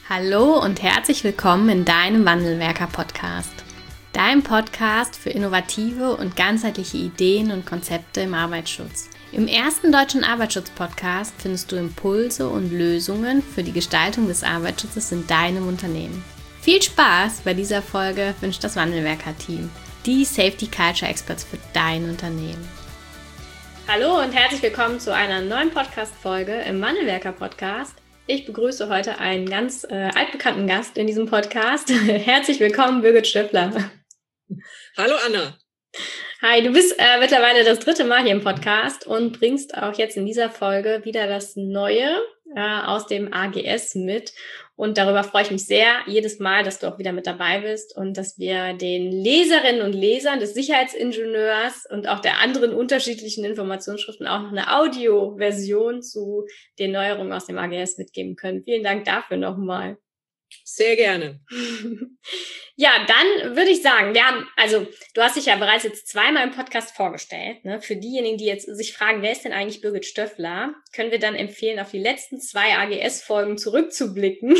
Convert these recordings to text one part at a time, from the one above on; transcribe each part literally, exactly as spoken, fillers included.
Hallo und herzlich willkommen in deinem Wandelwerker-Podcast. Dein Podcast für innovative und ganzheitliche Ideen und Konzepte im Arbeitsschutz. Im ersten deutschen Arbeitsschutz-Podcast findest du Impulse und Lösungen für die Gestaltung des Arbeitsschutzes in deinem Unternehmen. Viel Spaß bei dieser Folge wünscht das Wandelwerker-Team, die Safety Culture Experts für dein Unternehmen. Hallo und herzlich willkommen zu einer neuen Podcast-Folge im Wandelwerker-Podcast. Ich begrüße heute einen ganz äh, altbekannten Gast in diesem Podcast. Herzlich willkommen, Birgit Stöffler. Hallo Anna. Hi, du bist äh, mittlerweile das dritte Mal hier im Podcast und bringst auch jetzt in dieser Folge wieder das Neue äh, aus dem A G S mit. Und darüber freue ich mich sehr, jedes Mal, dass du auch wieder mit dabei bist und dass wir den Leserinnen und Lesern des Sicherheitsingenieurs und auch der anderen unterschiedlichen Informationsschriften auch noch eine Audioversion zu den Neuerungen aus dem A G S mitgeben können. Vielen Dank dafür nochmal. Sehr gerne. Ja, dann würde ich sagen, wir haben, also du hast dich ja bereits jetzt zweimal im Podcast vorgestellt. Ne? Für diejenigen, die jetzt sich fragen, wer ist denn eigentlich Birgit Stöffler, können wir dann empfehlen, auf die letzten zwei A G S-Folgen zurückzublicken.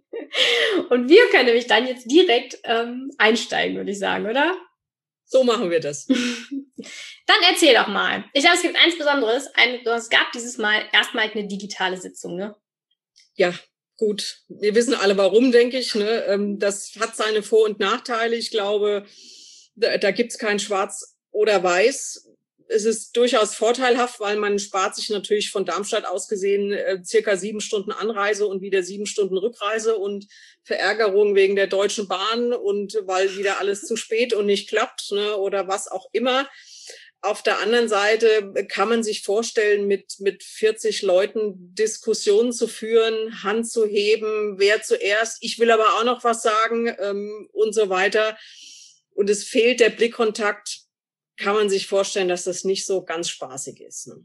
Und wir können nämlich dann jetzt direkt ähm, einsteigen, würde ich sagen, oder? So machen wir das. Dann erzähl doch mal. Ich glaube, es gibt eins Besonderes. Ein, es gab dieses Mal erstmal eine digitale Sitzung, ne? Ja. Gut, wir wissen alle warum, denke ich. Ne? Das hat seine Vor- und Nachteile. Ich glaube, da, da gibt es kein Schwarz oder Weiß. Es ist durchaus vorteilhaft, weil man spart sich natürlich von Darmstadt aus gesehen äh, circa sieben Stunden Anreise und wieder sieben Stunden Rückreise und Verärgerung wegen der Deutschen Bahn und weil wieder alles zu spät und nicht klappt, ne? Oder was auch immer. Auf der anderen Seite kann man sich vorstellen, mit mit vierzig Leuten Diskussionen zu führen, Hand zu heben, wer zuerst, ich will aber auch noch was sagen ähm, und so weiter. Und es fehlt der Blickkontakt, kann man sich vorstellen, dass das nicht so ganz spaßig ist. Ne?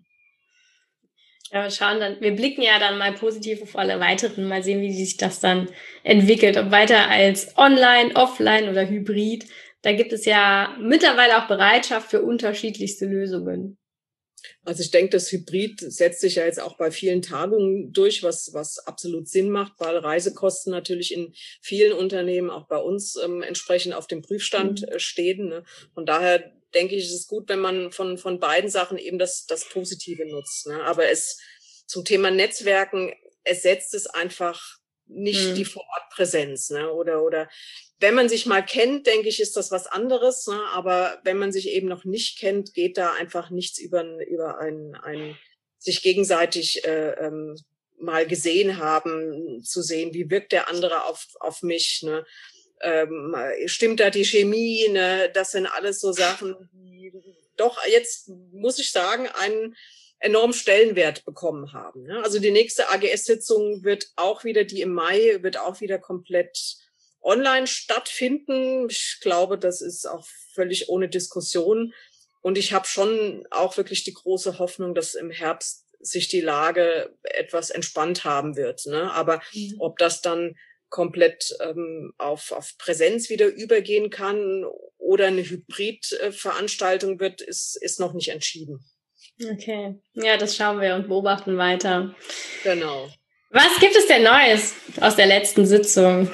Ja, wir schauen dann, wir blicken ja dann mal positiv auf alle weiteren, mal sehen, wie sich das dann entwickelt, ob weiter als online, offline oder hybrid. Da gibt es ja mittlerweile auch Bereitschaft für unterschiedlichste Lösungen. Also ich denke, das Hybrid setzt sich ja jetzt auch bei vielen Tagungen durch, was was absolut Sinn macht, weil Reisekosten natürlich in vielen Unternehmen, auch bei uns, ähm, entsprechend auf dem Prüfstand äh, stehen. Ne? Von daher denke ich, ist es gut, wenn man von von beiden Sachen eben das das Positive nutzt. Ne? Aber es zum Thema Netzwerken ersetzt es einfach nicht hm. die Vorortpräsenz, ne? Oder oder wenn man sich mal kennt, denke ich, ist das was anderes. Ne? Aber wenn man sich eben noch nicht kennt, geht da einfach nichts über, über ein, ein sich gegenseitig äh, ähm, mal gesehen haben, zu sehen, wie wirkt der andere auf, auf mich. Ne? Ähm, stimmt da die Chemie? Ne? Das sind alles so Sachen, die doch jetzt, muss ich sagen, einen enormen Stellenwert bekommen haben. Ne? Also die nächste A G S-Sitzung wird auch wieder, die im Mai, wird auch wieder komplett online stattfinden. Ich glaube, das ist auch völlig ohne Diskussion. Und ich habe schon auch wirklich die große Hoffnung, dass im Herbst sich die Lage etwas entspannt haben wird. Ne? Aber mhm. ob das dann komplett ähm, auf, auf Präsenz wieder übergehen kann oder eine Hybrid-Veranstaltung wird, ist, ist noch nicht entschieden. Okay, ja, das schauen wir und beobachten weiter. Genau. Was gibt es denn Neues aus der letzten Sitzung?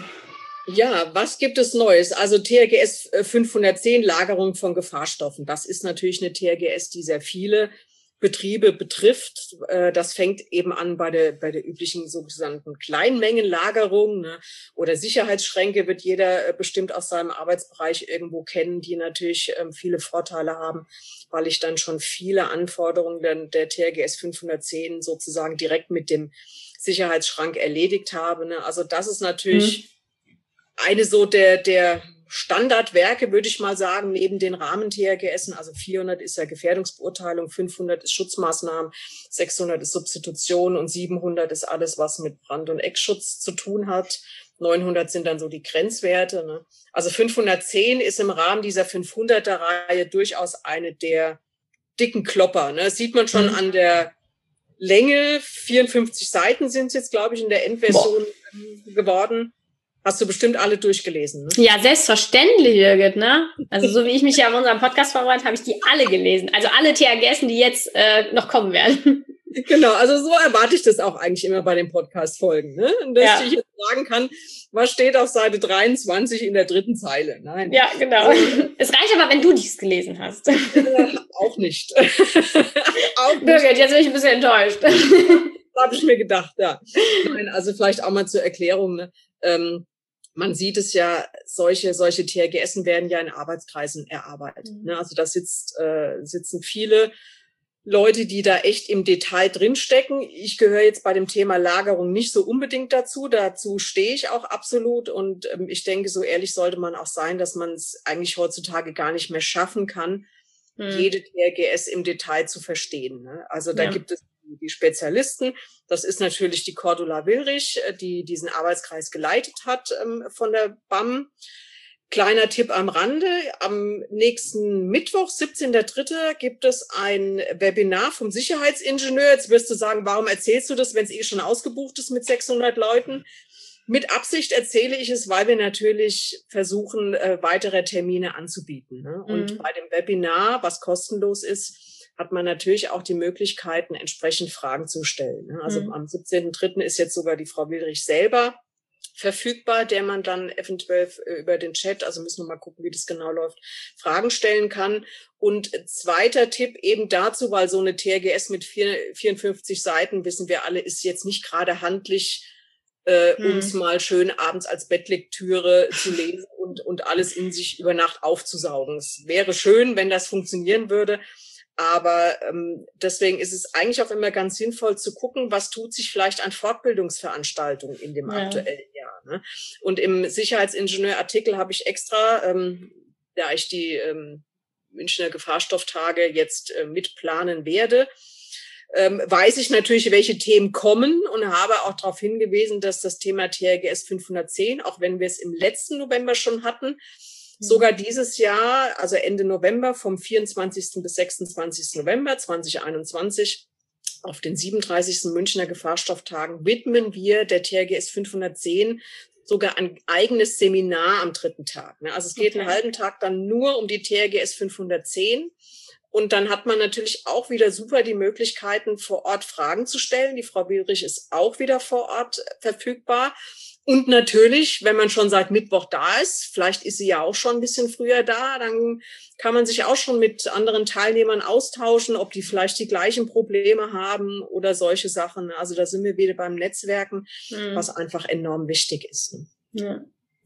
Ja, was gibt es Neues? Also T R G S fünfhundertzehn, Lagerung von Gefahrstoffen. Das ist natürlich eine T R G S, die sehr viele Betriebe betrifft. Das fängt eben an bei der, bei der üblichen sogenannten Kleinmengenlagerung, ne? Oder Sicherheitsschränke wird jeder bestimmt aus seinem Arbeitsbereich irgendwo kennen, die natürlich viele Vorteile haben, weil ich dann schon viele Anforderungen der, der T R G S fünfhundertzehn sozusagen direkt mit dem Sicherheitsschrank erledigt habe. Ne? Also das ist natürlich hm. eine so der, der Standardwerke, würde ich mal sagen, neben den Rahmen-T R G S. Also vierhundert ist ja Gefährdungsbeurteilung, fünfhundert ist Schutzmaßnahmen, sechshundert ist Substitution und siebenhundert ist alles, was mit Brand- und Eckschutz zu tun hat. neunhundert sind dann so die Grenzwerte. Ne? Also fünfhundertzehn ist im Rahmen dieser fünfhunderter-Reihe durchaus eine der dicken Klopper. Ne? Das sieht man schon mhm. an der Länge. vierundfünfzig Seiten sind es jetzt, glaube ich, in der Endversion Boah. geworden. Hast du bestimmt alle durchgelesen, ne? Ja, selbstverständlich, Birgit, ne? Also so wie ich mich ja auf unserem Podcast vorbereitet, habe ich die alle gelesen. Also alle T R G S, die jetzt äh, noch kommen werden. Genau, also so erwarte ich das auch eigentlich immer bei den Podcast-Folgen, ne? Dass ja. ich jetzt sagen kann, was steht auf Seite dreiundzwanzig in der dritten Zeile. Nein. Ja, genau. Also, es reicht aber, wenn du dies gelesen hast. Äh, auch nicht. auch nicht. Birgit, jetzt bin ich ein bisschen enttäuscht. Das habe ich mir gedacht, ja. Nein, also vielleicht auch mal zur Erklärung, ne? Ähm, man sieht es ja, solche, solche T R G S werden ja in Arbeitskreisen erarbeitet. Mhm. Ne? Also da sitzt, äh, sitzen viele Leute, die da echt im Detail drinstecken. Ich gehöre jetzt bei dem Thema Lagerung nicht so unbedingt dazu. Dazu stehe ich auch absolut. Und ähm, ich denke, so ehrlich sollte man auch sein, dass man es eigentlich heutzutage gar nicht mehr schaffen kann, hm. jede T R G S im Detail zu verstehen. Ne? Also da ja. gibt es die Spezialisten. Das ist natürlich die Cordula Willrich, die diesen Arbeitskreis geleitet hat ähm, von der B A M. Kleiner Tipp am Rande, am nächsten Mittwoch, siebzehnter dritter gibt es ein Webinar vom Sicherheitsingenieur. Jetzt wirst du sagen, warum erzählst du das, wenn es eh schon ausgebucht ist mit sechshundert Leuten? Mit Absicht erzähle ich es, weil wir natürlich versuchen, äh, weitere Termine anzubieten. Ne? Und mhm. bei dem Webinar, was kostenlos ist, hat man natürlich auch die Möglichkeiten, entsprechend Fragen zu stellen. Ne? Also mhm. am siebzehnten dritten ist jetzt sogar die Frau Willrich selber verfügbar, der man dann eventuell über den Chat, also müssen wir mal gucken, wie das genau läuft, Fragen stellen kann. Und zweiter Tipp eben dazu, weil so eine T R G S mit vierundfünfzig Seiten, wissen wir alle, ist jetzt nicht gerade handlich, äh, hm. uns mal schön abends als Bettlektüre zu lesen und, und alles in sich über Nacht aufzusaugen. Es wäre schön, wenn das funktionieren würde. Aber ähm, deswegen ist es eigentlich auch immer ganz sinnvoll zu gucken, was tut sich vielleicht an Fortbildungsveranstaltungen in dem ja. aktuellen Jahr. Ne? Und im Sicherheitsingenieur-Artikel habe ich extra, ähm, da ich die ähm, Münchner Gefahrstofftage jetzt äh, mitplanen werde, ähm, weiß ich natürlich, welche Themen kommen und habe auch darauf hingewiesen, dass das Thema T R G S fünfhundertzehn, auch wenn wir es im letzten November schon hatten, sogar dieses Jahr, also Ende November, vom vierundzwanzigsten bis sechsundzwanzigsten November zweitausendeinundzwanzig, auf den siebenunddreißigsten Münchner Gefahrstofftagen widmen wir der T R G S fünfhundertzehn sogar ein eigenes Seminar am dritten Tag. Also es geht okay. einen halben Tag dann nur um die T R G S fünfhundertzehn. Und dann hat man natürlich auch wieder super die Möglichkeiten, vor Ort Fragen zu stellen. Die Frau Willrich ist auch wieder vor Ort verfügbar. Und natürlich, wenn man schon seit Mittwoch da ist, vielleicht ist sie ja auch schon ein bisschen früher da, dann kann man sich auch schon mit anderen Teilnehmern austauschen, ob die vielleicht die gleichen Probleme haben oder solche Sachen. Also da sind wir wieder beim Netzwerken, mhm. was einfach enorm wichtig ist. Ja.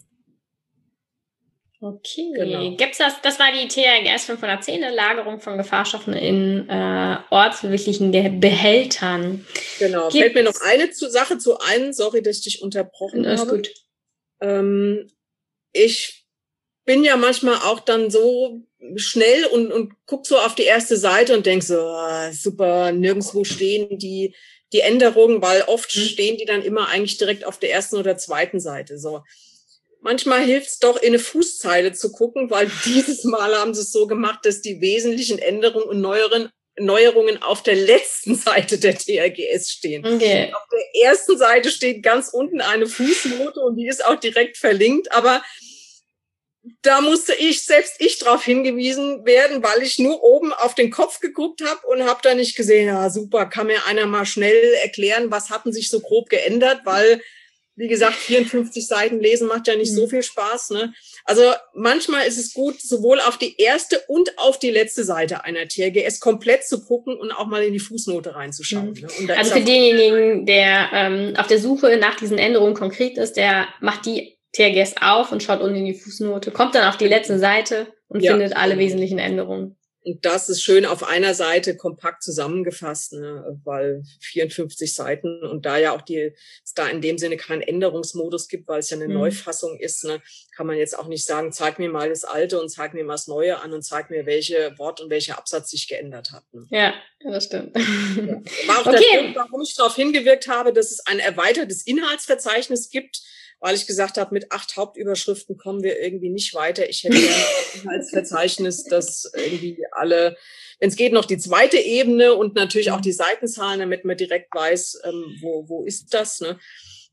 Okay, genau. Gibt's das, das war die T R G S fünfhundertzehn, eine Lagerung von Gefahrstoffen in äh, ortsbeweglichen Behältern. Genau, Gibt's? Fällt mir noch eine zu, Sache zu ein, sorry, dass ich dich unterbrochen das habe. Ist gut. Ähm, ich bin ja manchmal auch dann so schnell und, und guck so auf die erste Seite und denk so, oh, super, nirgendwo stehen die, die Änderungen, weil oft mhm. stehen die dann immer eigentlich direkt auf der ersten oder zweiten Seite, so. Manchmal hilft es doch, in eine Fußzeile zu gucken, weil dieses Mal haben sie es so gemacht, dass die wesentlichen Änderungen und neueren, Neuerungen auf der letzten Seite der T R G S stehen. Okay. Auf der ersten Seite steht ganz unten eine Fußnote und die ist auch direkt verlinkt, aber da musste ich, selbst ich darauf hingewiesen werden, weil ich nur oben auf den Kopf geguckt habe und habe da nicht gesehen, ja super, kann mir einer mal schnell erklären, was hatten sich so grob geändert, weil wie gesagt, vierundfünfzig Seiten lesen macht ja nicht mhm. so viel Spaß. Ne? Also manchmal ist es gut, sowohl auf die erste und auf die letzte Seite einer T R G S komplett zu gucken und auch mal in die Fußnote reinzuschauen. Mhm. Ne? Und da also für denjenigen, der ähm, auf der Suche nach diesen Änderungen konkret ist, der macht die T R G S auf und schaut unten in die Fußnote, kommt dann auf die letzte Seite und ja. findet alle wesentlichen Änderungen. Und das ist schön auf einer Seite kompakt zusammengefasst, ne, weil vierundfünfzig Seiten und da ja auch die, es da in dem Sinne keinen Änderungsmodus gibt, weil es ja eine mhm. Neufassung ist, ne, kann man jetzt auch nicht sagen, zeig mir mal das Alte und zeig mir mal das Neue an und zeig mir, welche Wort und welcher Absatz sich geändert hat. Ne. Ja, das stimmt. Ja. War auch okay. der Grund, warum ich darauf hingewirkt habe, dass es ein erweitertes Inhaltsverzeichnis gibt, weil ich gesagt habe, mit acht Hauptüberschriften kommen wir irgendwie nicht weiter. Ich hätte gerne ein Inhaltsverzeichnis, das irgendwie alle, wenn es geht, noch die zweite Ebene und natürlich auch die Seitenzahlen, damit man direkt weiß, ähm, wo, wo ist das, ne?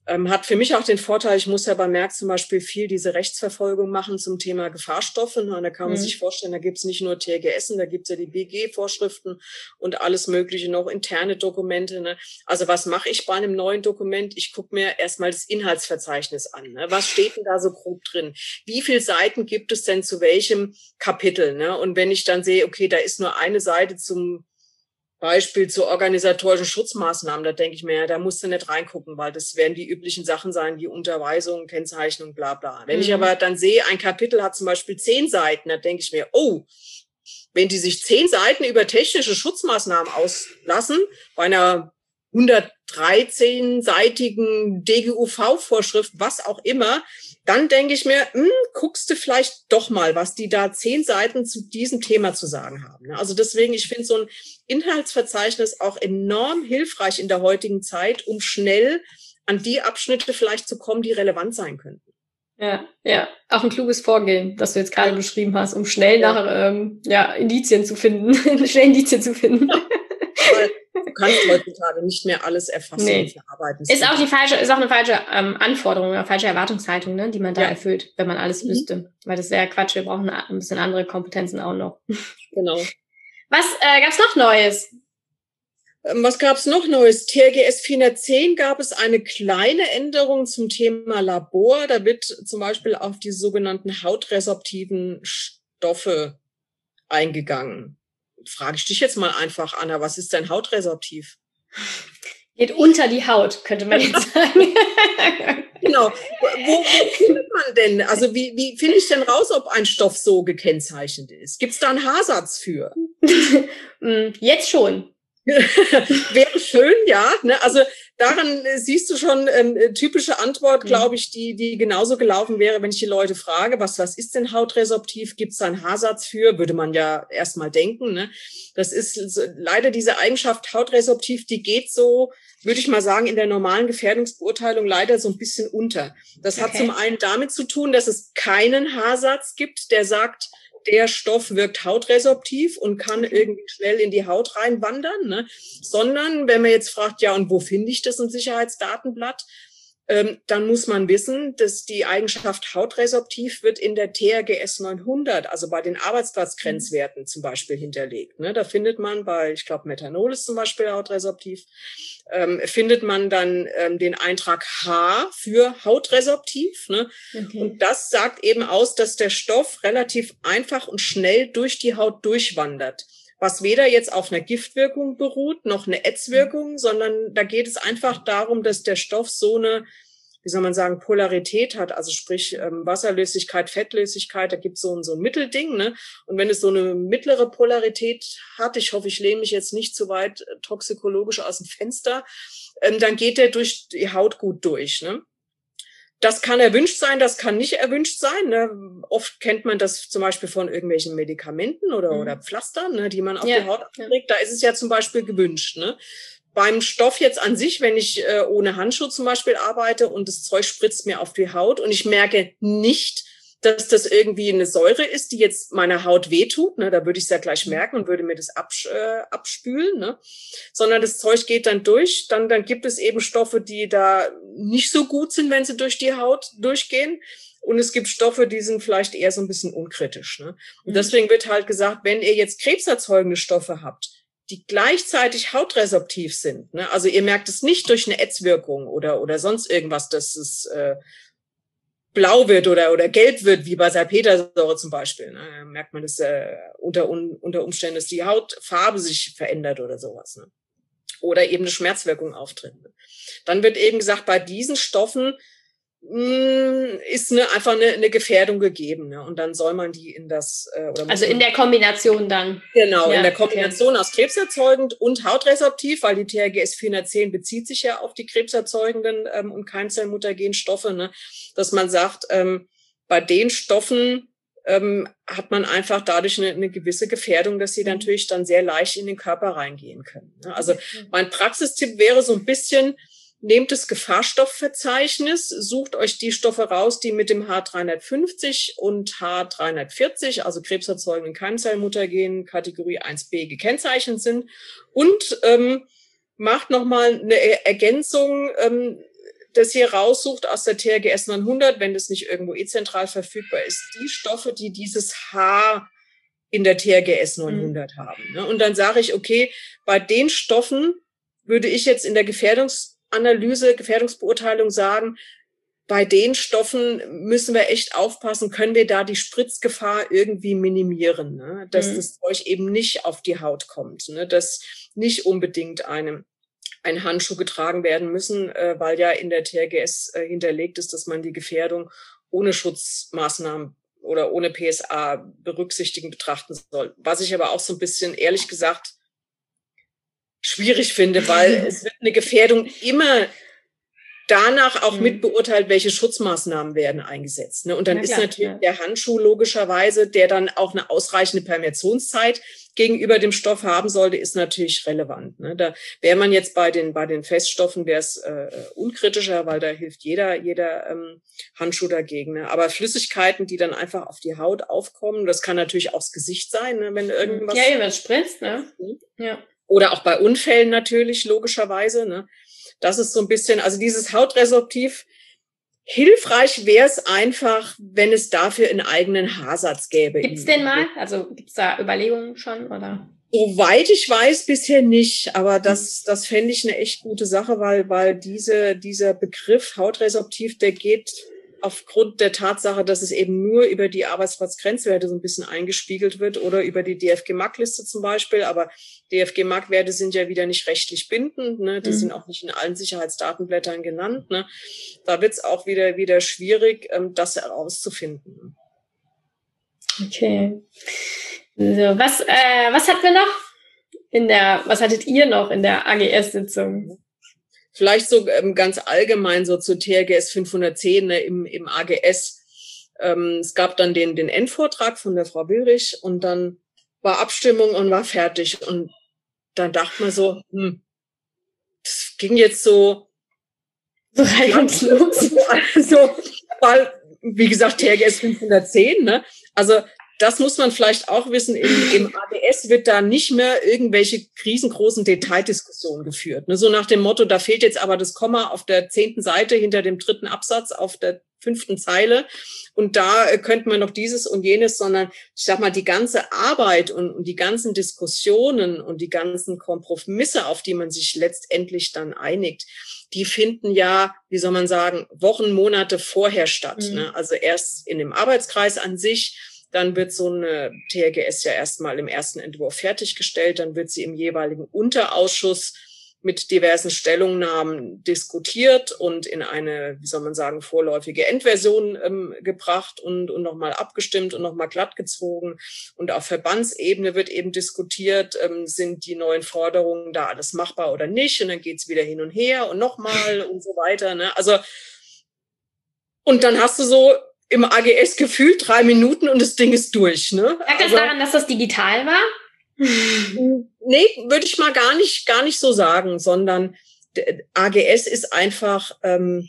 Ähm, hat für mich auch den Vorteil, ich muss ja bei Merck zum Beispiel viel diese Rechtsverfolgung machen zum Thema Gefahrstoffe. Ne? Und da kann man mhm. sich vorstellen, da gibt's nicht nur T H G S, da gibt's ja die B G-Vorschriften und alles Mögliche noch, interne Dokumente. Ne? Also was mache ich bei einem neuen Dokument? Ich gucke mir erstmal das Inhaltsverzeichnis an. Ne? Was steht denn da so grob drin? Wie viele Seiten gibt es denn zu welchem Kapitel? Ne? Und wenn ich dann sehe, okay, da ist nur eine Seite zum Beispiel zu organisatorischen Schutzmaßnahmen, da denke ich mir, ja, da musst du nicht reingucken, weil das werden die üblichen Sachen sein, wie Unterweisung, Kennzeichnung, bla bla. Wenn mhm. ich aber dann sehe, ein Kapitel hat zum Beispiel zehn Seiten, da denke ich mir, oh, wenn die sich zehn Seiten über technische Schutzmaßnahmen auslassen, bei einer hundertdreizehn-seitigen D G U V-Vorschrift, was auch immer, dann denke ich mir, hm, guckst du vielleicht doch mal, was die da zehn Seiten zu diesem Thema zu sagen haben. Also deswegen, ich finde so ein Inhaltsverzeichnis auch enorm hilfreich in der heutigen Zeit, um schnell an die Abschnitte vielleicht zu kommen, die relevant sein könnten. Ja, ja, auch ein kluges Vorgehen, das du jetzt gerade ja. beschrieben hast, um schnell ja. nach ähm, ja, Indizien zu finden, schnell Indizien zu finden. Ja. Weil du kannst heutzutage nicht mehr alles erfassen nee. und verarbeiten. Ist auch die falsche, ist auch eine falsche ähm, Anforderung, eine falsche Erwartungshaltung, ne, die man da ja. erfüllt, wenn man alles mhm. wüsste. Weil das wäre Quatsch, wir brauchen ein bisschen andere Kompetenzen auch noch. Genau. Was äh, gab's noch Neues? Was gab's noch Neues? T H G S vierhundertzehn gab es eine kleine Änderung zum Thema Labor. Da wird zum Beispiel auf die sogenannten hautresorptiven Stoffe eingegangen. Frage ich dich jetzt mal einfach, Anna, was ist denn hautresorptiv? Geht unter die Haut, könnte man jetzt sagen. Genau. Wo, wo findet man denn, also wie, wie finde ich denn raus, ob ein Stoff so gekennzeichnet ist? Gibt es da einen H-Satz für? Jetzt schon. Wäre schön, ja. Ne? Also daran siehst du schon ähm, typische Antwort, glaube ich, die die genauso gelaufen wäre, wenn ich die Leute frage, was was ist denn hautresorptiv? Gibt es da einen H-Satz für? Würde man ja erstmal denken. Ne? Das ist so, leider diese Eigenschaft hautresorptiv, die geht so, würde ich mal sagen, in der normalen Gefährdungsbeurteilung leider so ein bisschen unter. Das okay. hat zum einen damit zu tun, dass es keinen H-Satz gibt, der sagt, der Stoff wirkt hautresorptiv und kann irgendwie schnell in die Haut reinwandern, ne? Sondern wenn man jetzt fragt, ja, und wo finde ich das im Sicherheitsdatenblatt, ähm, dann muss man wissen, dass die Eigenschaft hautresorptiv wird in der T H G S neunhundert, also bei den Arbeitsplatzgrenzwerten zum Beispiel hinterlegt. Ne? Da findet man bei, ich glaube, Methanol ist zum Beispiel hautresorptiv, ähm, findet man dann ähm, den Eintrag H für hautresorptiv. Ne? Okay. Und das sagt eben aus, dass der Stoff relativ einfach und schnell durch die Haut durchwandert. Was weder jetzt auf einer Giftwirkung beruht, noch eine Ätzwirkung, sondern da geht es einfach darum, dass der Stoff so eine, wie soll man sagen, Polarität hat, also sprich ähm, Wasserlöslichkeit, Fettlöslichkeit, da gibt es so, so ein Mittelding, ne? Und wenn es so eine mittlere Polarität hat, ich hoffe, ich lehne mich jetzt nicht zu weit äh, toxikologisch aus dem Fenster, ähm, dann geht der durch die Haut gut durch, ne? Das kann erwünscht sein, das kann nicht erwünscht sein. Ne? Oft kennt man das zum Beispiel von irgendwelchen Medikamenten oder, mhm. oder Pflastern, ne, die man auf ja, die Haut abträgt. Ja. Da ist es ja zum Beispiel gewünscht. Ne? Beim Stoff jetzt an sich, wenn ich äh, ohne Handschuh zum Beispiel arbeite und das Zeug spritzt mir auf die Haut und ich merke nicht, dass das irgendwie eine Säure ist, die jetzt meiner Haut wehtut, ne, da würde ich es ja gleich merken und würde mir das absch äh, abspülen, ne, sondern das Zeug geht dann durch, dann dann gibt es eben Stoffe, die da nicht so gut sind, wenn sie durch die Haut durchgehen, und es gibt Stoffe, die sind vielleicht eher so ein bisschen unkritisch, ne, und deswegen wird halt gesagt, wenn ihr jetzt krebserzeugende Stoffe habt, die gleichzeitig hautresorptiv sind, ne, also ihr merkt es nicht durch eine Ätzwirkung oder oder sonst irgendwas, dass es äh, blau wird oder oder gelb wird, wie bei Salpetersäure zum Beispiel. Ne? Da merkt man das äh, unter, un, unter Umständen, dass die Hautfarbe sich verändert oder sowas. Ne? Oder eben eine Schmerzwirkung auftritt. Ne? Dann wird eben gesagt, bei diesen Stoffen mh, ist eine, einfach eine, eine Gefährdung gegeben. Ne? Und dann soll man die in das... Äh, oder also in der Kombination dann. Genau, ja, in der Kombination okay. aus krebserzeugend und hautresorptiv, weil die T H G S vierhundertzehn bezieht sich ja auf die krebserzeugenden ähm, und Keimzellmuttergenstoffe, ne? Dass man sagt, ähm, bei den Stoffen ähm, hat man einfach dadurch eine, eine gewisse Gefährdung, dass sie mhm. natürlich dann sehr leicht in den Körper reingehen können. Ne? Also mhm. mein Praxistipp wäre so ein bisschen, nehmt das Gefahrstoffverzeichnis, sucht euch die Stoffe raus, die mit dem H dreihundertfünfzig und H dreihundertvierzig, also krebserzeugenden Keimzellmuttergen, Kategorie eins b gekennzeichnet sind, und ähm, macht nochmal eine Ergänzung, ähm, das hier raussucht aus der T R G S neunhundert, wenn das nicht irgendwo eh zentral verfügbar ist, die Stoffe, die dieses H in der T R G S neunhundert mhm. haben. Ne? Und dann sage ich, okay, bei den Stoffen würde ich jetzt in der Gefährdungsanalyse, Gefährdungsbeurteilung sagen, bei den Stoffen müssen wir echt aufpassen, können wir da die Spritzgefahr irgendwie minimieren, ne? Dass mhm. das Zeug eben nicht auf die Haut kommt, ne? Dass nicht unbedingt einem ein Handschuh getragen werden müssen, äh, weil ja in der T R G S äh, hinterlegt ist, dass man die Gefährdung ohne Schutzmaßnahmen oder ohne P S A berücksichtigen, betrachten soll. Was ich aber auch so ein bisschen, ehrlich gesagt, schwierig finde, weil es wird eine Gefährdung immer danach auch mhm. mit beurteilt, welche Schutzmaßnahmen werden eingesetzt. Ne? Und dann ja, ist klar, natürlich ja. der Handschuh logischerweise, der dann auch eine ausreichende Permeationszeit gegenüber dem Stoff haben sollte, ist natürlich relevant. Ne? Da wäre man jetzt bei den bei den Feststoffen, wäre es äh, unkritischer, weil da hilft jeder jeder ähm, Handschuh dagegen. Ne? Aber Flüssigkeiten, die dann einfach auf die Haut aufkommen, das kann natürlich auch das Gesicht sein, ne? Wenn irgendwas ja, jemand spritzt, ne? Ja. Oder auch bei Unfällen natürlich logischerweise. Ne? Das ist so ein bisschen, also dieses Hautresorptiv, hilfreich wäre es einfach, wenn es dafür einen eigenen Haarsatz gäbe. Gibt's den mal? Also gibt's da Überlegungen schon, oder? Soweit ich weiß, bisher nicht. Aber das, das fände ich eine echt gute Sache, weil, weil diese, dieser Begriff Hautresorptiv, der geht aufgrund der Tatsache, dass es eben nur über die Arbeitsplatzgrenzwerte so ein bisschen eingespiegelt wird oder über die D F G M A C-Liste zum Beispiel. Aber D F G M A C-Werte sind ja wieder nicht rechtlich bindend, ne? Die mhm. sind auch nicht in allen Sicherheitsdatenblättern genannt. Ne? Da wird es auch wieder wieder schwierig, ähm, das herauszufinden. Okay. So, was äh, was hatten wir noch in der? Was hattet ihr noch in der A G S-Sitzung? Vielleicht so ähm, ganz allgemein so zu T R G S fünfhundertzehn, ne, im, im A G S. Ähm, es gab dann den, den Endvortrag von der Frau Willrich und dann war Abstimmung und war fertig. Und dann dachte man so, hm, das ging jetzt so so reibungslos. Also, weil, wie gesagt, T R G S fünfhundertzehn, ne? Also, das muss man vielleicht auch wissen, im, im A G S wird da nicht mehr irgendwelche riesengroßen Detaildiskussionen geführt. Ne? So nach dem Motto, da fehlt jetzt aber das Komma auf der zehnten Seite hinter dem dritten Absatz auf der fünften Zeile und da äh, könnte man noch dieses und jenes, sondern ich sag mal, die ganze Arbeit und, und die ganzen Diskussionen und die ganzen Kompromisse, auf die man sich letztendlich dann einigt, die finden ja, wie soll man sagen, Wochen, Monate vorher statt. Mhm. Ne? Also erst in dem Arbeitskreis an sich, dann wird so eine T R G S ja erstmal im ersten Entwurf fertiggestellt, dann wird sie im jeweiligen Unterausschuss mit diversen Stellungnahmen diskutiert und in eine, wie soll man sagen, vorläufige Endversion ähm, gebracht und, und nochmal abgestimmt und nochmal glattgezogen. Und auf Verbandsebene wird eben diskutiert, ähm, sind die neuen Forderungen da alles machbar oder nicht? Und dann geht's wieder hin und her und nochmal und so weiter. Ne? Also, und dann hast du so im A G S gefühlt drei Minuten und das Ding ist durch. Ne? Lag das also, daran, dass das digital war? Nee, würde ich mal gar nicht, gar nicht so sagen, sondern A G S ist einfach, ähm,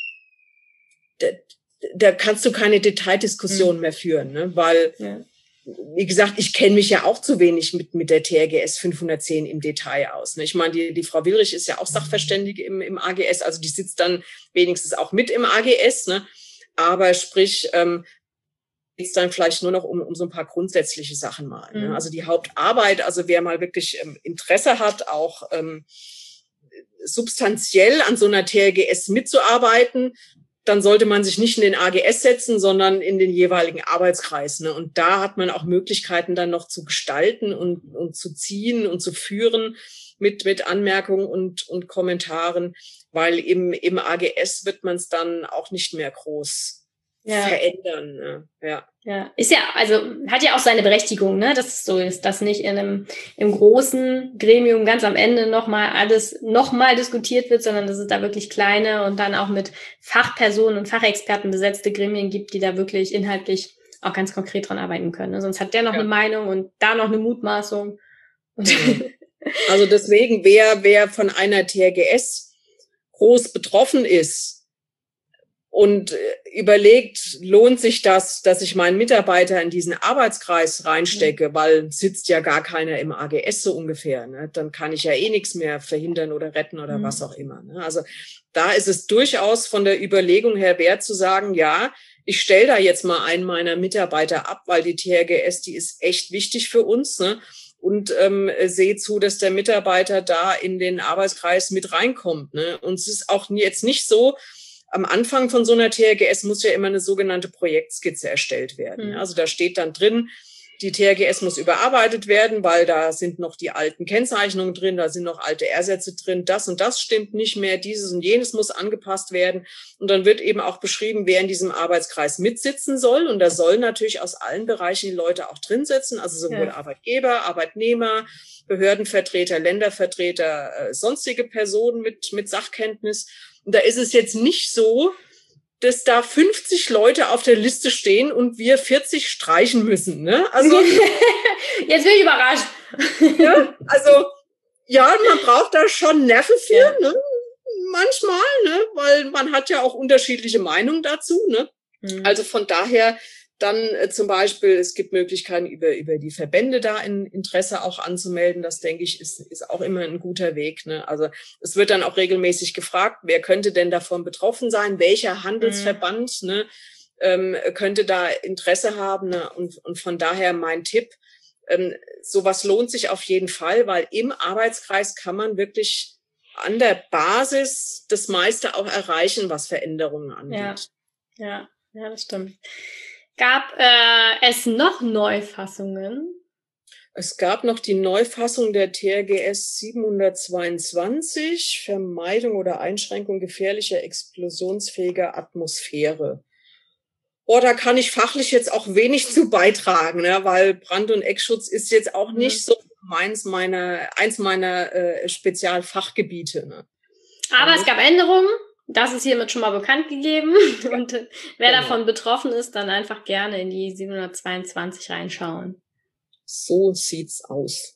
da, da kannst du keine Detaildiskussion mhm. mehr führen, ne? Weil, ja. wie gesagt, ich kenne mich ja auch zu wenig mit mit der T R G S fünfhundertzehn im Detail aus. Ne? Ich meine, die die Frau Willrich ist ja auch Sachverständige im im A G S, also die sitzt dann wenigstens auch mit im A G S, ne? Aber sprich, ähm, geht es dann vielleicht nur noch um, um so ein paar grundsätzliche Sachen mal. Ne? Mhm. Also die Hauptarbeit, also wer mal wirklich ähm, Interesse hat, auch ähm, substanziell an so einer T R G S mitzuarbeiten, dann sollte man sich nicht in den A G S setzen, sondern in den jeweiligen Arbeitskreis. Ne? Und da hat man auch Möglichkeiten dann noch zu gestalten und, und zu ziehen und zu führen mit, mit Anmerkungen und, und Kommentaren, weil im, im A G S wird man es dann auch nicht mehr groß ja. verändern. Ne? Ja. Ja, ist ja, also hat ja auch seine Berechtigung, ne, dass es so ist, dass nicht in einem im großen Gremium ganz am Ende nochmal alles nochmal diskutiert wird, sondern dass es da wirklich kleine und dann auch mit Fachpersonen und Fachexperten besetzte Gremien gibt, die da wirklich inhaltlich auch ganz konkret dran arbeiten können. Ne? Sonst hat der noch ja. eine Meinung und da noch eine Mutmaßung. Ja. Also deswegen, wer, wer von einer T R G S groß betroffen ist, und überlegt, lohnt sich das, dass ich meinen Mitarbeiter in diesen Arbeitskreis reinstecke, mhm. weil sitzt ja gar keiner im A G S so ungefähr. Ne? Dann kann ich ja eh nichts mehr verhindern oder retten oder mhm. was auch immer. Ne? Also da ist es durchaus von der Überlegung her wert zu sagen, ja, ich stelle da jetzt mal einen meiner Mitarbeiter ab, weil die T H G S, die ist echt wichtig für uns, ne? Und ähm, sehe zu, dass der Mitarbeiter da in den Arbeitskreis mit reinkommt. Ne? Und es ist auch jetzt nicht so, am Anfang von so einer T H G S muss ja immer eine sogenannte Projektskizze erstellt werden. Mhm. Also da steht dann drin, die T H G S muss überarbeitet werden, weil da sind noch die alten Kennzeichnungen drin, da sind noch alte R-Sätze drin, das und das stimmt nicht mehr, dieses und jenes muss angepasst werden. Und dann wird eben auch beschrieben, wer in diesem Arbeitskreis mitsitzen soll. Und da sollen natürlich aus allen Bereichen die Leute auch drin sitzen, also sowohl ja. Arbeitgeber, Arbeitnehmer, Behördenvertreter, Ländervertreter, äh, sonstige Personen mit, mit Sachkenntnis. Und da ist es jetzt nicht so, dass da fünfzig Leute auf der Liste stehen und wir vierzig streichen müssen, ne? Also jetzt bin ich überrascht. Ja, also ja, man braucht da schon Nerven für, ja. ne? Manchmal, ne? Weil man hat ja auch unterschiedliche Meinungen dazu, ne? Mhm. Also von daher dann äh, zum Beispiel, es gibt Möglichkeiten über über die Verbände da in Interesse auch anzumelden. Das, denke ich, ist ist auch immer ein guter Weg. Ne? Also es wird dann auch regelmäßig gefragt, wer könnte denn davon betroffen sein? Welcher Handelsverband mhm. ne, ähm, könnte da Interesse haben? Ne? Und, und von daher mein Tipp, ähm, sowas lohnt sich auf jeden Fall, weil im Arbeitskreis kann man wirklich an der Basis das meiste auch erreichen, was Veränderungen angeht. Ja, ja, ja, das stimmt. Gab äh, es noch Neufassungen? Es gab noch die Neufassung der T H G S siebenhundertzweiundzwanzig, Vermeidung oder Einschränkung gefährlicher explosionsfähiger Atmosphäre. Boah, da kann ich fachlich jetzt auch wenig zu beitragen, ne? Weil Brand- und Eckschutz ist jetzt auch nicht so meins meiner, eins meiner äh, Spezialfachgebiete. Ne? Aber es gab Änderungen. Das ist hiermit schon mal bekannt gegeben. Und wer genau. davon betroffen ist, dann einfach gerne in die siebenhundertzweiundzwanzig reinschauen. So sieht's aus.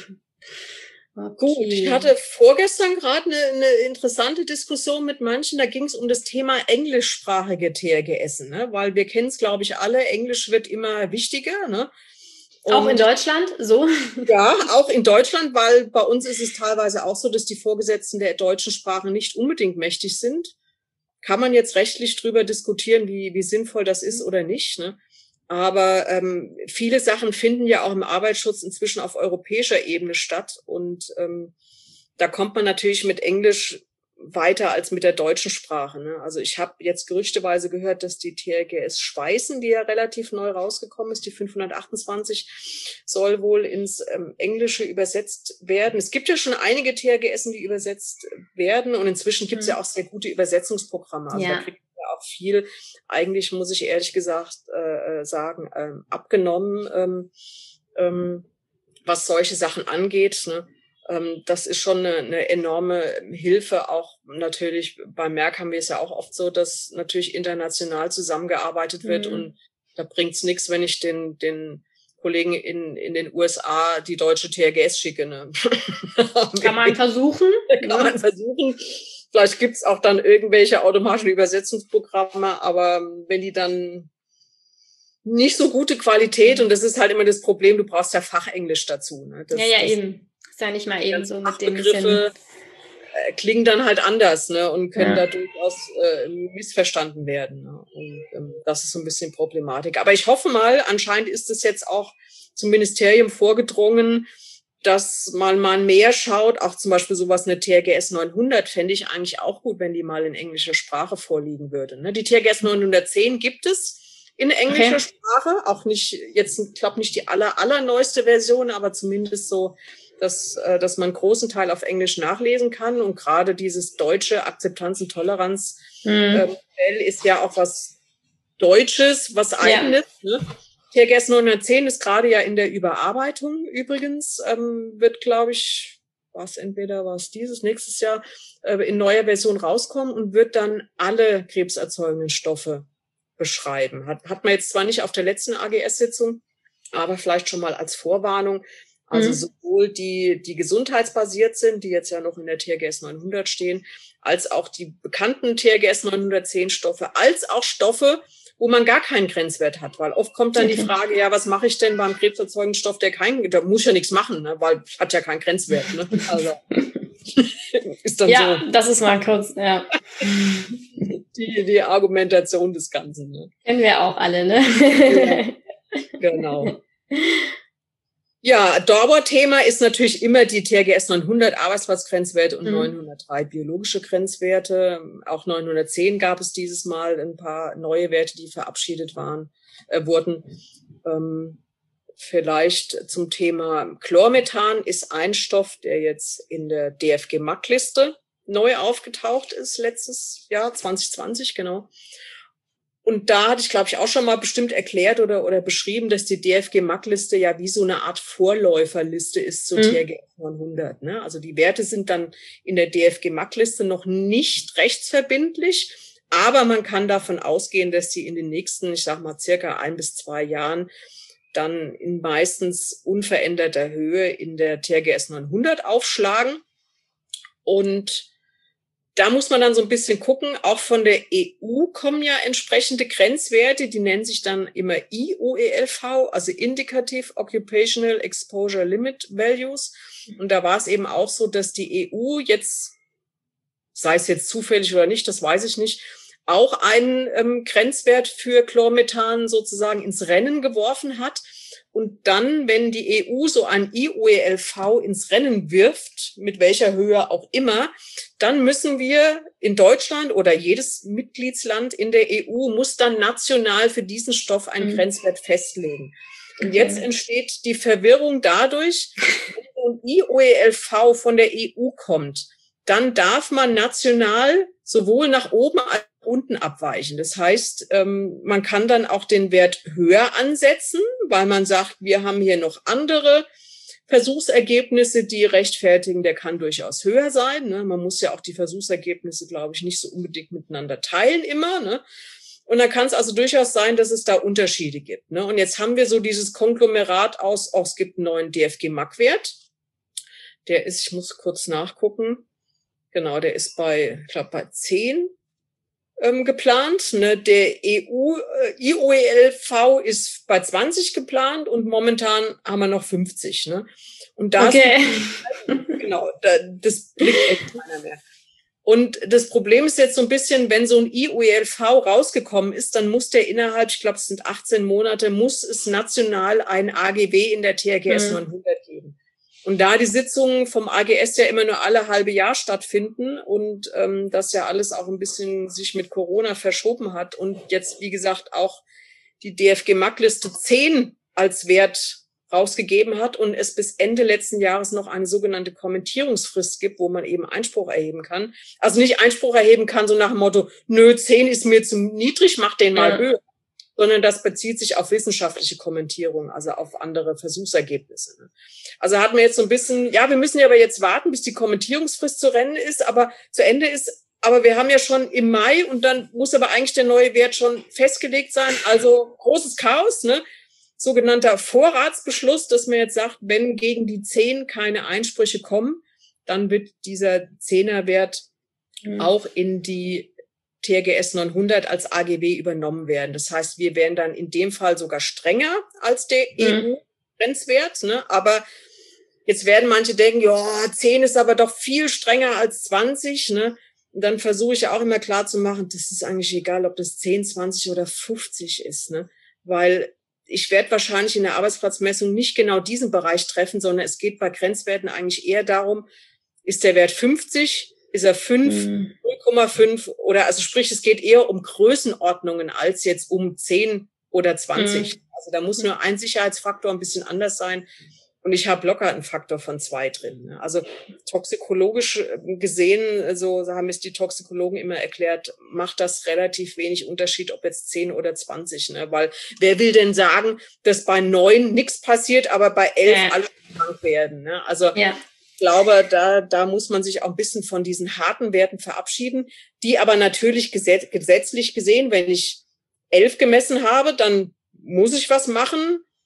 Okay. Gut, ich hatte vorgestern gerade eine, eine interessante Diskussion mit manchen. Da ging es um das Thema englischsprachige T H G S, ne? Weil wir kennen es, glaube ich, alle. Englisch wird immer wichtiger, ne? Und auch in Deutschland so? Ja, auch in Deutschland, weil bei uns ist es teilweise auch so, dass die Vorgesetzten der deutschen Sprache nicht unbedingt mächtig sind. Kann man jetzt rechtlich drüber diskutieren, wie, wie sinnvoll das ist oder nicht, ne? Aber ähm, viele Sachen finden ja auch im Arbeitsschutz inzwischen auf europäischer Ebene statt. Und ähm, da kommt man natürlich mit Englisch weiter als mit der deutschen Sprache. Ne? Also ich habe jetzt gerüchteweise gehört, dass die T H G S Schweißen, die ja relativ neu rausgekommen ist, die fünfhundertachtundzwanzig, soll wohl ins ähm, Englische übersetzt werden. Es gibt ja schon einige T H G S, die übersetzt werden. Und inzwischen gibt es mhm. ja auch sehr gute Übersetzungsprogramme. Also ja. da kriegt man ja auch viel, eigentlich muss ich ehrlich gesagt äh, sagen, ähm, abgenommen, ähm, ähm, was solche Sachen angeht, ne? Das ist schon eine, eine enorme Hilfe. Auch natürlich bei Merck haben wir es ja auch oft so, dass natürlich international zusammengearbeitet wird. Mhm. Und da bringt's nichts, wenn ich den, den Kollegen in, in den U S A die deutsche T H G S schicke. Ne? Kann man versuchen. Kann ja. man versuchen. Vielleicht gibt's auch dann irgendwelche automatischen Übersetzungsprogramme, aber wenn die dann nicht so gute Qualität, und das ist halt immer das Problem, du brauchst ja Fachenglisch dazu. Ne? Das, ja, ja, das, eben. Ist ja nicht mal eben so mit dem Begriffe äh, klingen dann halt anders, ne, und können ja. da durchaus äh, missverstanden werden. Ne? Und ähm, das ist so ein bisschen Problematik. Aber ich hoffe mal, anscheinend ist es jetzt auch zum Ministerium vorgedrungen, dass man mal mehr schaut, auch zum Beispiel sowas, eine T H G S neunhundert fände ich eigentlich auch gut, wenn die mal in englischer Sprache vorliegen würde. Ne? Die T H G S neunhundertzehn gibt es in englischer okay. Sprache, auch nicht, jetzt, ich glaube nicht die aller, allerneueste Version, aber zumindest so, dass, dass man einen großen Teil auf Englisch nachlesen kann. Und gerade dieses deutsche Akzeptanz- und Toleranz-Modell mhm. äh, ist ja auch was Deutsches, was Eigenes. Ja. Ne? T H G S neunhundertzehn ist gerade ja in der Überarbeitung übrigens, ähm, wird, glaube ich, was entweder was dieses, nächstes Jahr äh, in neuer Version rauskommen und wird dann alle krebserzeugenden Stoffe beschreiben. Hat, hat man jetzt zwar nicht auf der letzten A G S-Sitzung, aber vielleicht schon mal als Vorwarnung. Also Mhm. sowohl die, die gesundheitsbasiert sind, die jetzt ja noch in der T H G S neunhundert stehen, als auch die bekannten T H G S neunhundertzehn Stoffe, als auch Stoffe, wo man gar keinen Grenzwert hat. Weil oft kommt dann die Okay. Frage, ja, was mache ich denn beim krebserzeugenden Stoff, der keinen, da muss ich ja nichts machen, ne, weil hat ja keinen Grenzwert. Ne? Also ist dann Ja, so das ist mal kurz, ja. die, die Argumentation des Ganzen. Ne? Kennen wir auch alle, ne? Ja, genau. Ja, Dauerthema ist natürlich immer die T H G S neunhundert Arbeitsplatzgrenzwerte und mhm. neunhundertdrei biologische Grenzwerte. Auch neunhundertzehn gab es dieses Mal ein paar neue Werte, die verabschiedet waren, äh, wurden. Ähm, vielleicht zum Thema Chlormethan ist ein Stoff, der jetzt in der D F G M A C-Liste neu aufgetaucht ist, letztes Jahr, zwanzig zwanzig, genau. Und da hatte ich, glaube ich, auch schon mal bestimmt erklärt oder, oder beschrieben, dass die D F G M A C-Liste ja wie so eine Art Vorläuferliste ist zur mhm. T H G S neunhundert. Ne? Also die Werte sind dann in der D F G M A C-Liste noch nicht rechtsverbindlich, aber man kann davon ausgehen, dass die in den nächsten, ich sag mal, circa ein bis zwei Jahren dann in meistens unveränderter Höhe in der T H G S neunhundert aufschlagen. Und da muss man dann so ein bisschen gucken, auch von der E U kommen ja entsprechende Grenzwerte, die nennen sich dann immer I O E L V, also Indicative Occupational Exposure Limit Values. Und da war es eben auch so, dass die E U jetzt, sei es jetzt zufällig oder nicht, das weiß ich nicht, auch einen ähm, Grenzwert für Chlormethan sozusagen ins Rennen geworfen hat. Und dann, wenn die E U so ein I O E L V ins Rennen wirft, mit welcher Höhe auch immer, dann müssen wir in Deutschland oder jedes Mitgliedsland in der E U muss dann national für diesen Stoff einen mhm. Grenzwert festlegen. Und okay. jetzt entsteht die Verwirrung dadurch, wenn ein I O E L V von der E U kommt, dann darf man national sowohl nach oben als auch unten abweichen. Das heißt, man kann dann auch den Wert höher ansetzen, weil man sagt, wir haben hier noch andere Versuchsergebnisse, die rechtfertigen, der kann durchaus höher sein. Man muss ja auch die Versuchsergebnisse, glaube ich, nicht so unbedingt miteinander teilen immer. Und dann kann es also durchaus sein, dass es da Unterschiede gibt. Und jetzt haben wir so dieses Konglomerat aus, auch es gibt einen neuen D F G M A C-Wert. Der ist, ich muss kurz nachgucken, genau, der ist bei, ich glaube, bei zehn ähm, geplant. Ne? Der E U, äh, I O E L V ist bei zwanzig geplant und momentan haben wir noch fünfzig. Ne? Und da okay. ist, genau, da, das blickt echt keiner mehr. Und das Problem ist jetzt so ein bisschen, wenn so ein I O E L V rausgekommen ist, dann muss der innerhalb, ich glaube, es sind achtzehn Monate, muss es national ein A G B in der T H G S mhm. neunhundert geben. Und da die Sitzungen vom A G S ja immer nur alle halbe Jahr stattfinden und ähm, das ja alles auch ein bisschen sich mit Corona verschoben hat und jetzt, wie gesagt, auch die D F G M A C-Liste zehn als Wert rausgegeben hat und es bis Ende letzten Jahres noch eine sogenannte Kommentierungsfrist gibt, wo man eben Einspruch erheben kann. Also nicht Einspruch erheben kann, so nach dem Motto, nö, zehn ist mir zu niedrig, mach den mal ja. höher. Sondern das bezieht sich auf wissenschaftliche Kommentierung, also auf andere Versuchsergebnisse. Also hatten wir jetzt so ein bisschen, ja, wir müssen ja aber jetzt warten, bis die Kommentierungsfrist zu Rennen ist, aber zu Ende ist, aber wir haben ja schon im Mai und dann muss aber eigentlich der neue Wert schon festgelegt sein. Also großes Chaos, ne? Sogenannter Vorratsbeschluss, dass man jetzt sagt, wenn gegen die zehn keine Einsprüche kommen, dann wird dieser Zehner-Wert mhm. auch in die T H G S neunhundert als A G B übernommen werden. Das heißt, wir wären dann in dem Fall sogar strenger als der mhm. E U-Grenzwert. Ne? Aber jetzt werden manche denken, ja, zehn ist aber doch viel strenger als zwanzig. Ne? Und dann versuche ich auch immer klar zu machen, das ist eigentlich egal, ob das zehn, zwanzig oder fünfzig ist. Ne? Weil ich werde wahrscheinlich in der Arbeitsplatzmessung nicht genau diesen Bereich treffen, sondern es geht bei Grenzwerten eigentlich eher darum, ist der Wert fünfzig, ist er fünf, mhm. null Komma fünf oder also sprich, es geht eher um Größenordnungen als jetzt um zehn oder zwanzig. Mhm. Also da muss nur ein Sicherheitsfaktor ein bisschen anders sein und ich habe locker einen Faktor von zwei drin. Also toxikologisch gesehen, so haben es die Toxikologen immer erklärt, macht das relativ wenig Unterschied, ob jetzt zehn oder zwanzig. Ne? Weil wer will denn sagen, dass bei neun nichts passiert, aber bei elf ja. alle krank werden. Ne? Also ja. Ich glaube, da, da muss man sich auch ein bisschen von diesen harten Werten verabschieden, die aber natürlich gesetz, gesetzlich gesehen, wenn ich elf gemessen habe, dann muss ich was machen.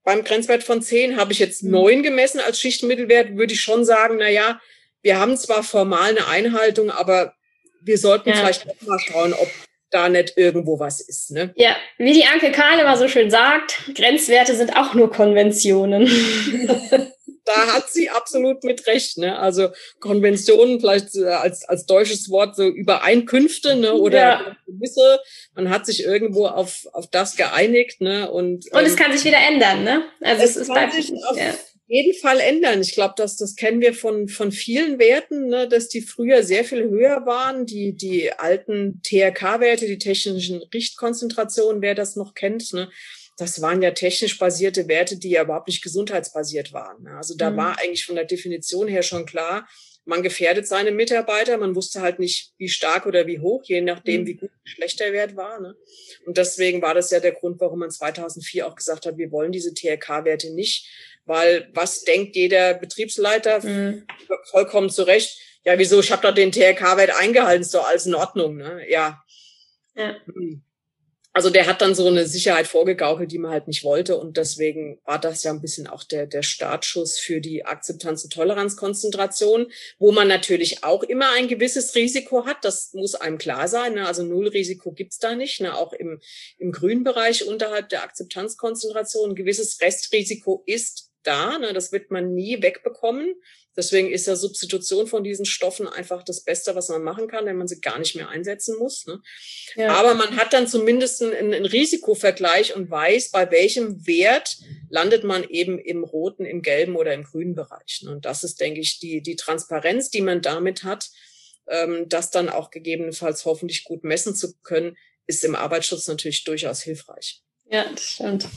beim Grenzwert von zehn, habe ich jetzt neun gemessen als Schichtmittelwert, würde ich schon sagen, na ja, wir haben zwar formal eine Einhaltung, aber wir sollten ja. vielleicht auch mal schauen, ob da nicht irgendwo was ist. Ne? Ja, wie die Anke Kahl immer so schön sagt, Grenzwerte sind auch nur Konventionen. Da hat sie absolut mit recht. Ne? Also Konventionen vielleicht als als deutsches Wort so Übereinkünfte, ne? Oder ja. gewisse. Man hat sich irgendwo auf auf das geeinigt, ne? Und und ähm, es kann sich wieder ändern, ne? Also es, es ist kann bei, sich auf ja. jeden Fall ändern. Ich glaube, dass das kennen wir von von vielen Werten, ne? Dass die früher sehr viel höher waren. Die die alten T R K-Werte, die technischen Richtkonzentrationen, wer das noch kennt, ne? Das waren ja technisch basierte Werte, die ja überhaupt nicht gesundheitsbasiert waren. Also da mhm. war eigentlich von der Definition her schon klar, man gefährdet seine Mitarbeiter. Man wusste halt nicht, wie stark oder wie hoch, je nachdem, mhm. wie gut oder schlecht der Wert war. Ne? Und deswegen war das ja der Grund, warum man zweitausendvier auch gesagt hat, wir wollen diese T R K-Werte nicht. Weil was denkt jeder Betriebsleiter? Mhm. Vollkommen zu Recht. Ja, wieso? Ich habe doch den T R K-Wert eingehalten, ist doch alles in Ordnung. Ne? Ja. Ja. Also der hat dann so eine Sicherheit vorgegaukelt, die man halt nicht wollte. Und deswegen war das ja ein bisschen auch der, der Startschuss für die Akzeptanz- und Toleranzkonzentration, wo man natürlich auch immer ein gewisses Risiko hat. Das muss einem klar sein. Ne? Also Nullrisiko gibt's da nicht. Ne? Auch im, im grünen Bereich unterhalb der Akzeptanzkonzentration. Ein gewisses Restrisiko ist da. Ne? Das wird man nie wegbekommen. Deswegen ist ja Substitution von diesen Stoffen einfach das Beste, was man machen kann, wenn man sie gar nicht mehr einsetzen muss. Ne? Ja. Aber man hat dann zumindest einen, einen Risikovergleich und weiß, bei welchem Wert landet man eben im roten, im gelben oder im grünen Bereich. Ne? Und das ist, denke ich, die, die Transparenz, die man damit hat, ähm, das dann auch gegebenenfalls hoffentlich gut messen zu können, ist im Arbeitsschutz natürlich durchaus hilfreich. Ja, das stimmt.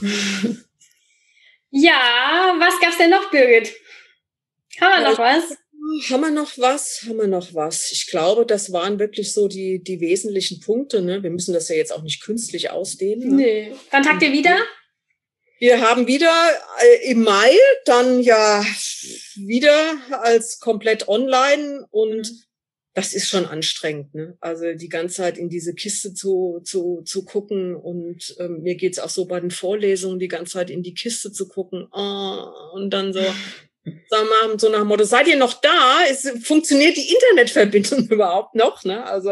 Ja, was gab's denn noch, Birgit? Haben wir noch was? Haben wir noch was? Haben wir noch was? Ich glaube, das waren wirklich so die, die wesentlichen Punkte. Ne? Wir müssen das ja jetzt auch nicht künstlich ausdehnen. Ne? Nee. Wann tagt ihr wieder? Wir haben wieder äh, im Mai, dann ja wieder als komplett online und das ist schon anstrengend. Ne? Also die ganze Zeit in diese Kiste zu, zu, zu gucken und ähm, mir geht's auch so bei den Vorlesungen, die ganze Zeit in die Kiste zu gucken oh, und dann so... Sag mal, so nach dem Motto, seid ihr noch da? Es funktioniert die Internetverbindung überhaupt noch? Ne? Also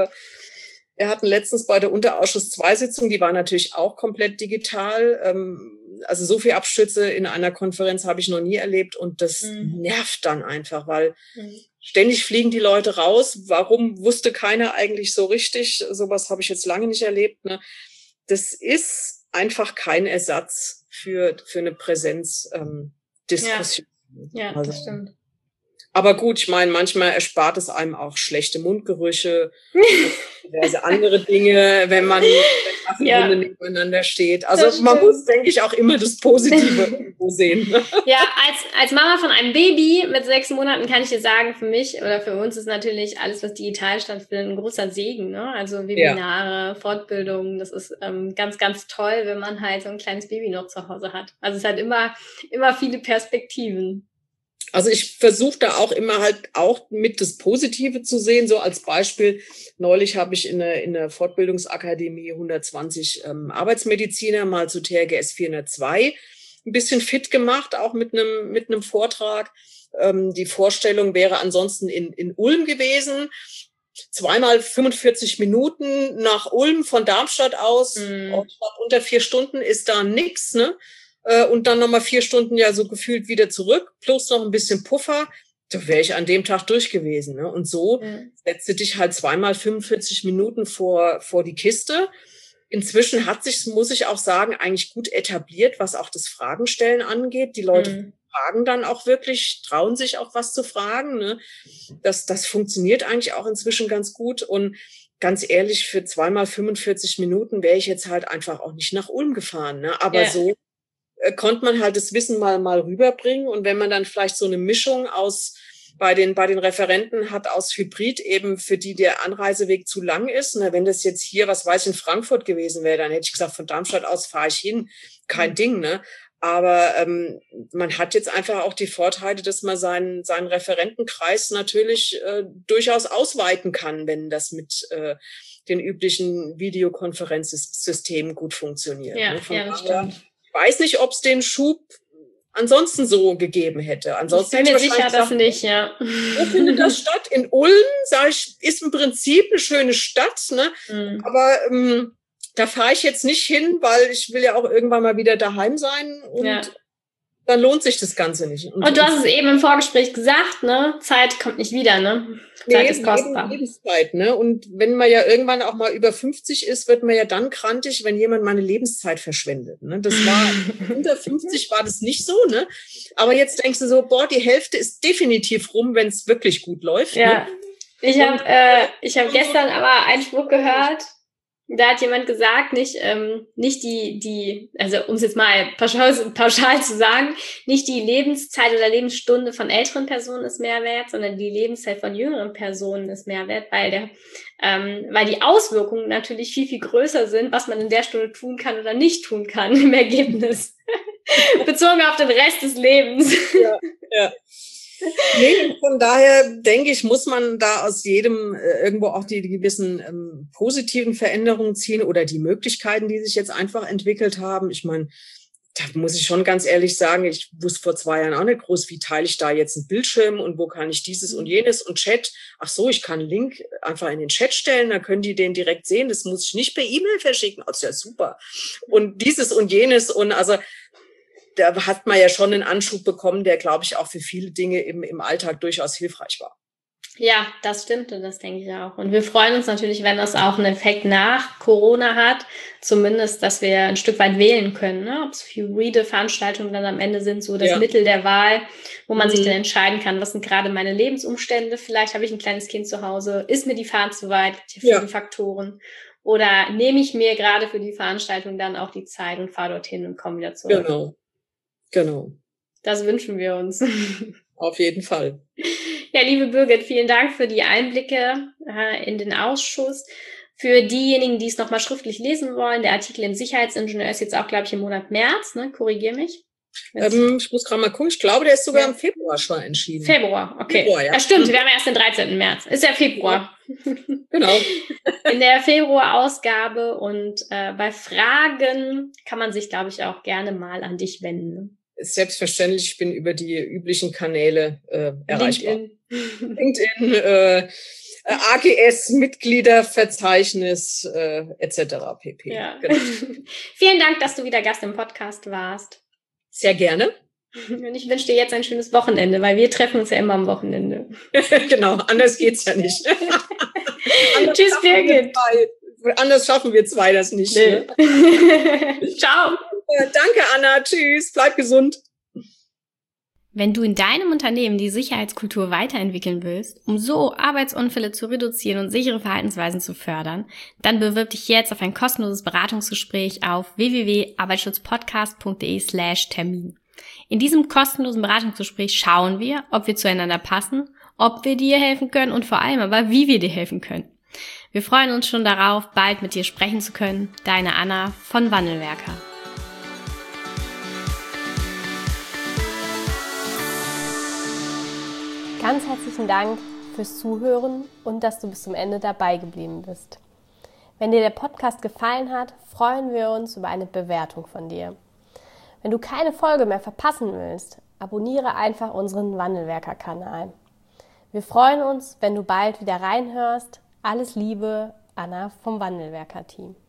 wir hatten letztens bei der Unterausschuss zwei Sitzung, die war natürlich auch komplett digital. Ähm, also so viel Abstürze in einer Konferenz habe ich noch nie erlebt und das mhm. nervt dann einfach, weil mhm. ständig fliegen die Leute raus. Warum wusste keiner eigentlich so richtig? Sowas habe ich jetzt lange nicht erlebt. Ne? Das ist einfach kein Ersatz für, für eine Präsenzdiskussion. Ähm, Ja, also, das stimmt. Aber gut, ich meine, manchmal erspart es einem auch schlechte Mundgerüche, diverse andere Dinge, wenn man wenn ja. nebeneinander steht. Also man muss, denke ich, auch immer das Positive irgendwo sehen. Ja, als als Mama von einem Baby mit sechs Monaten kann ich dir sagen, für mich oder für uns ist natürlich alles, was digital stattfindet, ein großer Segen. Ne? Also Webinare, ja. Fortbildungen, das ist ähm, ganz, ganz toll, wenn man halt so ein kleines Baby noch zu Hause hat. Also es hat immer immer viele Perspektiven. Also ich versuche da auch immer halt auch mit das Positive zu sehen. So als Beispiel, neulich habe ich in der, in der Fortbildungsakademie hundertzwanzig ähm, Arbeitsmediziner mal zu T R G S vierhundertzwei ein bisschen fit gemacht, auch mit einem mit einem Vortrag. Ähm, die Vorstellung wäre ansonsten in, in Ulm gewesen. Zweimal fünfundvierzig Minuten nach Ulm von Darmstadt aus. Mhm. Unter vier Stunden ist da nix, ne? Und dann nochmal vier Stunden ja so gefühlt wieder zurück, plus noch ein bisschen Puffer, da wäre ich an dem Tag durch gewesen. Ne? Und so mhm. setzt du dich halt zweimal fünfundvierzig Minuten vor vor die Kiste. Inzwischen hat sich, muss ich auch sagen, eigentlich gut etabliert, was auch das Fragenstellen angeht. Die Leute mhm. fragen dann auch wirklich, trauen sich auch was zu fragen. Ne? Das, das funktioniert eigentlich auch inzwischen ganz gut. Und ganz ehrlich, für zweimal fünfundvierzig Minuten wäre ich jetzt halt einfach auch nicht nach Ulm gefahren. Ne? Aber ja. so konnte man halt das Wissen mal mal rüberbringen. Und wenn man dann vielleicht so eine Mischung aus bei den bei den Referenten hat aus Hybrid eben, für die der Anreiseweg zu lang ist. Na, wenn das jetzt hier, was weiß ich, in Frankfurt gewesen wäre, dann hätte ich gesagt, von Darmstadt aus fahre ich hin. Kein mhm. Ding, ne? Aber ähm, man hat jetzt einfach auch die Vorteile, dass man seinen seinen Referentenkreis natürlich äh, durchaus ausweiten kann, wenn das mit äh, den üblichen Videokonferenzsystemen gut funktioniert. Ja, ne? Von ja, das stimmt. Ich weiß nicht, ob es den Schub ansonsten so gegeben hätte. Ansonsten ich bin mir hätte ich sicher, gesagt, das nicht, ja. Wo findet das statt? In Ulm, sage ich, ist im Prinzip eine schöne Stadt, ne? Mhm. Aber ähm, da fahre ich jetzt nicht hin, weil ich will ja auch irgendwann mal wieder daheim sein und ja. dann lohnt sich das Ganze nicht. Und, und du hast es eben im Vorgespräch gesagt, ne? Zeit kommt nicht wieder, ne? Zeit nee, ist kostbar. Lebenszeit, ne? Und wenn man ja irgendwann auch mal über fünfzig ist, wird man ja dann krantig, wenn jemand meine Lebenszeit verschwendet. Ne? Das war unter fünfzig war das nicht so, ne? Aber jetzt denkst du so, boah, die Hälfte ist definitiv rum, wenn es wirklich gut läuft. Ja. Ne? Ich habe äh, ich habe gestern aber einen Spruch gehört. Da hat jemand gesagt, nicht ähm, nicht die die also um es jetzt mal pauschal, pauschal zu sagen, nicht die Lebenszeit oder Lebensstunde von älteren Personen ist mehr wert, sondern die Lebenszeit von jüngeren Personen ist mehr wert, weil der ähm, weil die Auswirkungen natürlich viel viel größer sind, was man in der Stunde tun kann oder nicht tun kann im Ergebnis bezogen auf den Rest des Lebens. Ja, ja. Nee, von daher denke ich, muss man da aus jedem äh, irgendwo auch die, die gewissen ähm, positiven Veränderungen ziehen oder die Möglichkeiten, die sich jetzt einfach entwickelt haben. Ich meine, da muss ich schon ganz ehrlich sagen, ich wusste vor zwei Jahren auch nicht groß, wie teile ich da jetzt einen Bildschirm und wo kann ich dieses und jenes und Chat. Ach so, ich kann einen Link einfach in den Chat stellen, dann können die den direkt sehen. Das muss ich nicht per E-Mail verschicken. Das ist ja super. Und dieses und jenes und also da hat man ja schon einen Anschub bekommen, der, glaube ich, auch für viele Dinge im, im Alltag durchaus hilfreich war. Ja, das stimmt und das denke ich auch. Und wir freuen uns natürlich, wenn das auch einen Effekt nach Corona hat, zumindest, dass wir ein Stück weit wählen können, ne? Ob es hybride Veranstaltungen dann am Ende sind, so das ja. Mittel der Wahl, wo man mhm. sich dann entscheiden kann, was sind gerade meine Lebensumstände, vielleicht habe ich ein kleines Kind zu Hause, ist mir die Fahrt zu weit, viele ja. Faktoren. Oder nehme ich mir gerade für die Veranstaltung dann auch die Zeit und fahre dorthin und komme wieder zurück. Genau. Genau. Das wünschen wir uns. Auf jeden Fall. Ja, liebe Birgit, vielen Dank für die Einblicke äh, in den Ausschuss. Für diejenigen, die es nochmal schriftlich lesen wollen, der Artikel im Sicherheitsingenieur ist jetzt auch, glaube ich, im Monat März, ne? Korrigier mich. Ähm, ich muss gerade mal gucken. Ich glaube, der ist sogar ja. im Februar schon entschieden. Februar, okay. Februar, ja. ja, stimmt. Wir haben erst den dreizehnten März. Ist ja Februar. Genau. In der Februar-Ausgabe und äh, bei Fragen kann man sich, glaube ich, auch gerne mal an dich wenden. Selbstverständlich, ich bin über die üblichen Kanäle äh, erreichbar. LinkedIn, LinkedIn äh, A G S-Mitgliederverzeichnis äh, et cetera pp. Ja. Genau. Vielen Dank, dass du wieder Gast im Podcast warst. Sehr gerne. Und ich wünsche dir jetzt ein schönes Wochenende, weil wir treffen uns ja immer am Wochenende. Genau, anders geht's ja nicht. Tschüss, Birgit. Anders schaffen wir zwei das nicht. Nee. Ne? Ciao. Danke, Anna. Tschüss. Bleib gesund. Wenn du in deinem Unternehmen die Sicherheitskultur weiterentwickeln willst, um so Arbeitsunfälle zu reduzieren und sichere Verhaltensweisen zu fördern, dann bewirb dich jetzt auf ein kostenloses Beratungsgespräch auf w w w punkt arbeitsschutzpodcast punkt de slash Termin. In diesem kostenlosen Beratungsgespräch schauen wir, ob wir zueinander passen, ob wir dir helfen können und vor allem aber, wie wir dir helfen können. Wir freuen uns schon darauf, bald mit dir sprechen zu können. Deine Anna von Wandelwerker. Ganz herzlichen Dank fürs Zuhören und dass du bis zum Ende dabei geblieben bist. Wenn dir der Podcast gefallen hat, freuen wir uns über eine Bewertung von dir. Wenn du keine Folge mehr verpassen willst, abonniere einfach unseren Wandelwerker-Kanal. Wir freuen uns, wenn du bald wieder reinhörst. Alles Liebe, Anna vom Wandelwerker-Team.